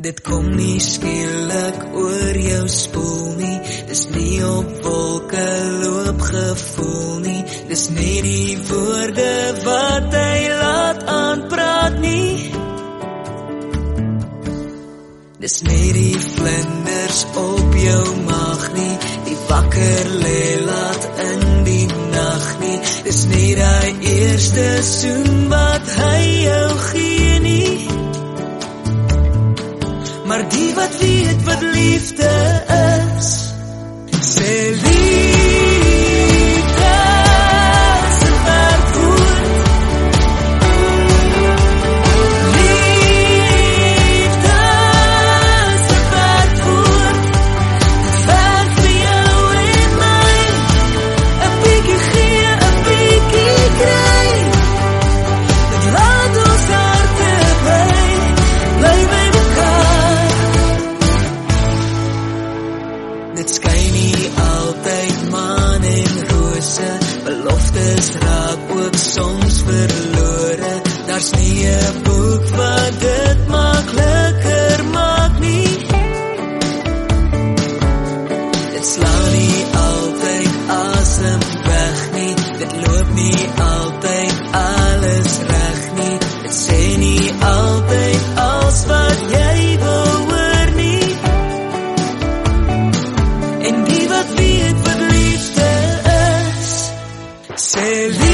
Dit kom nie skielik oor jou spoel nie, dis nie op wolke loop gevoel nie, dis nie die woorde wat hy laat aanpraat nie. Dis nie die vlinders op jou maag nie, die wakker lê laat in die nag nie, dis nie die eerste soen wat hy jou gee nie. Maar die wat weet wat liefde is, sê liefde se werkwoord. Liefde se werkwoord. Dit werk vir jou en my, 'n bietjie gee, 'n bietjie kry. Dit laat ons harte bly by mekaar. Dit skyn nie altyd maan en rose, beloftes raak ook soms verlore. Daar's nie 'n boek wat dit makliker maak nie. Dit slaan nie altyd asem weg nie, dit loop nie altyd alles reg nie, dit sê nie altyd als wat jy wil hoor nie. En die wat weet wat liefde is, sê liefde.